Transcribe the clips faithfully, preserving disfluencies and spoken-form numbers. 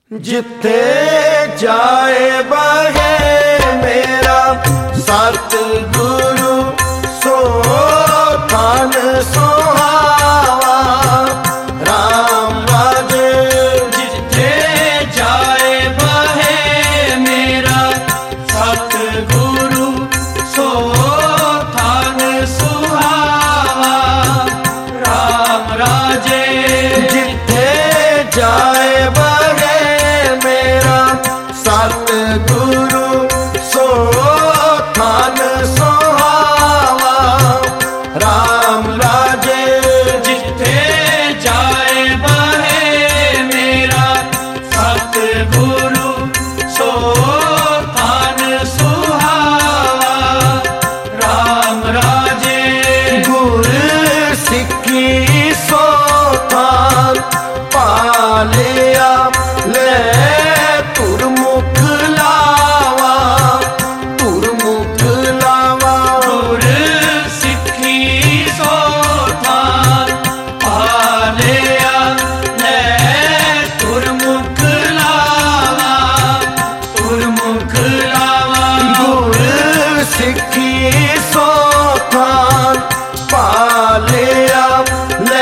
जिथे जाए बहे मेरा सतगुरु सो थान सुहावा राम राजे। जिथे जाए बहे मेरा सतगुरु सो थान सुहावा राम राजे। जिथे जाए बहे मेरा सतगुरु सो थान सुहावा राम राजे। जिथे जाए बहे मेरा सतगुरु सो थान सुहावा राम राजे। गुर सिक्खी सो थान पालिया ले तुरमुख लावा तुरमुख लावा। गुर सिक्खी सो थान पालिया ले तुरमुख लावा तुरमुख लावा। गुर सिक्खी सो थान पालिया ले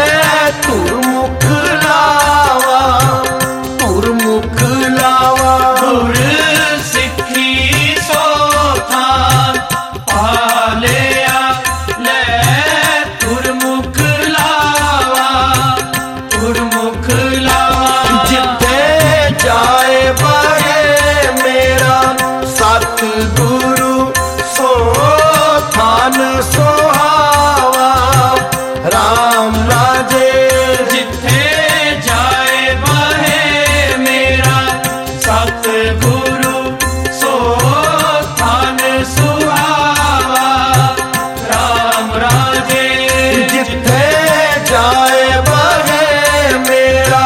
तुरमुख लावा तुरमुख लावा। गुर सिक्खी सो थान पालिया ले तुरमुख लावा तुरमुख लावा। जिथे जाए बहे मेरा सतगुरु सो थान सुहावा राम राजे। जिथे जाए बहे मेरा सतगुरु सो थान सुहावा राम राजे। जिथे जाए बहे मेरा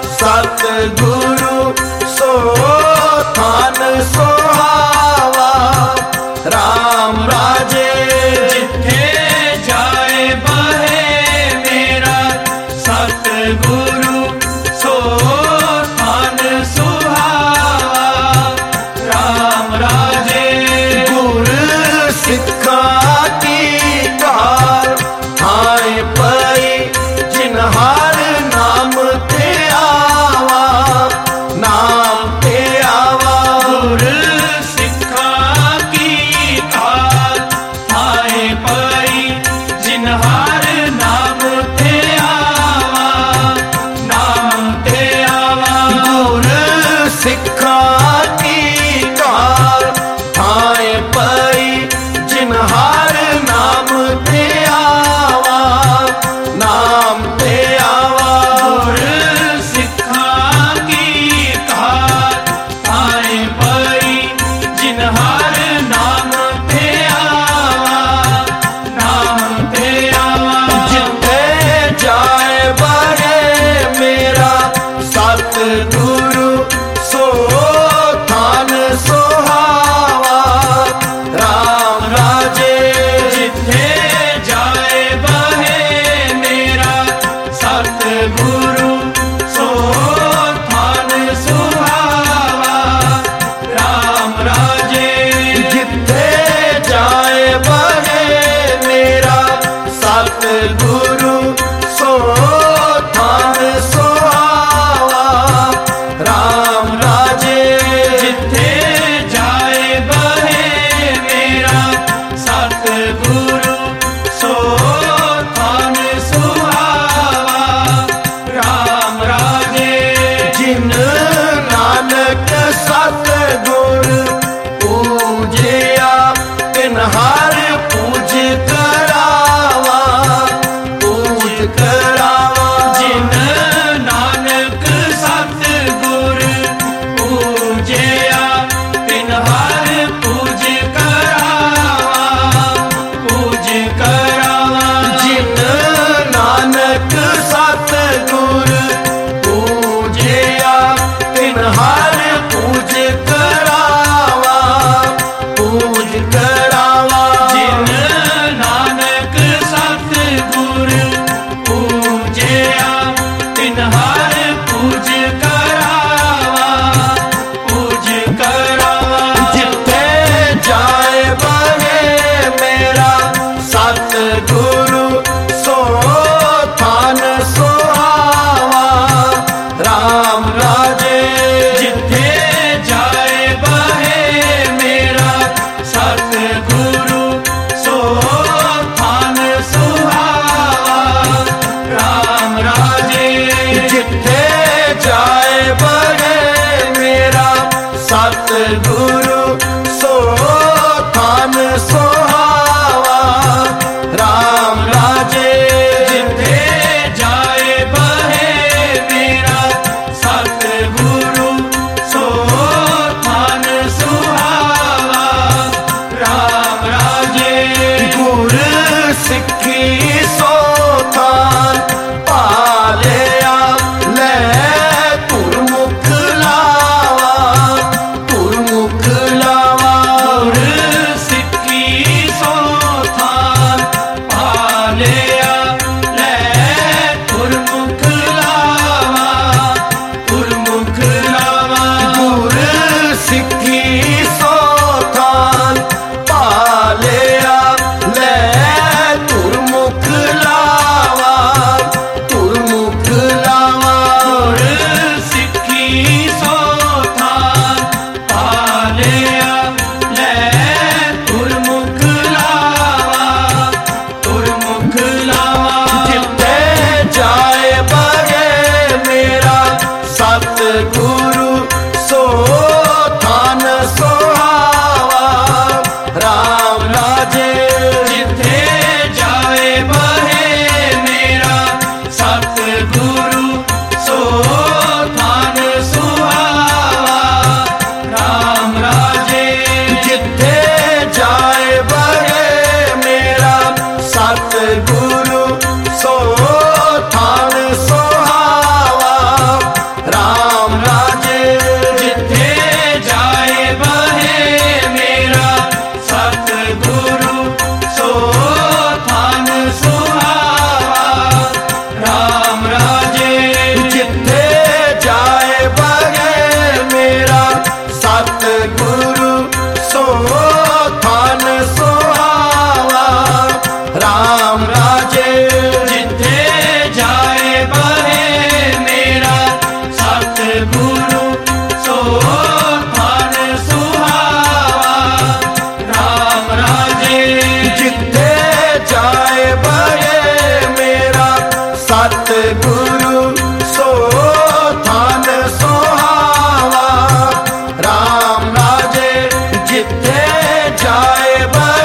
सतगुरु सो थान सुहावा राम राजे। जिथे जाए बहे मेरा सतगुरु सो थान सुहावा राम राजे। गुर सिक्खा की कार थाए पई जिनहार नाम ते आवा नाम ते आवा। गुर सिक्खा की कार थाए पई जिनहार नाम ते आवा नाम ते आवा। गुर सिक्खा की कार थाए पई जिनहार नाम ते आवा नाम ते आवा। गुर सिक्खा की कार थाए पई जिनहार नाम ते आवा नाम ते आवा। जिथे जाए बहे मेरा सतगुरु सो थान सुहावा राम राजे। जिथे जाए बहे मेरा सतगुरु सो थान सुहावा राम राजे। जिथे जाए बहे मेरा सतगुरु सो थान सुहावा राम राजे। जिथे जाए बहे मेरा सतगुरु सो थान सुहावा राम राजे। जिन नानक सतगुर पूजिया तिनहार पूज करावा पूज करावा। जिन नानक सतगुर पूजिया तिनहार पूज करावा पूज करावा। जिन नानक सतगुर पूजिया तिनहार पूज करावा पूज करावा। जिन नानक सतगुर पूजिया तिनहार पूज करावा सतगुरु सो थान सुहावा। राम राजे जिथे जाए बहे मेरा सतगुरु सो थान सुहावा। राम राजे गुर सिक्खी सो थान पालिया लै गुरमुख लावा। गुरमुख लावा गुर सिक्खी सो थान पालिया लै गुरमुख लावा। गुरमुख लावा गुर सिक्खी सो थान पालिया लै गुरमुख लावा। गुरमुख लावा गुर सिक्खी सो थान पालिया लै गुरमुख लावा। गुरमुख लावा जिथे जाए बगे मेरा सतगुरु सो थान सुहावा। राम राजे जिथे जाए बहे मेरा सतगुरु सो थान सुहावा। राम राजे जिथे जाए बगे मेरा सतगुरु सो थान सुहावा। राम राजे जिथे जाए बहे मेरा सतगुरु सो थान सुहावा। राम राजे जिथे जाए बगे मेरा सतगुरु सो थान सुहावा। राम राजे जिथे जाए बहे मेरा सतगुरु सो थान सुहावा। राम राजे जिथे जाए बगे मेरा सतगुरु सो थान सुहावा। राम राजे जिथे जाए बगे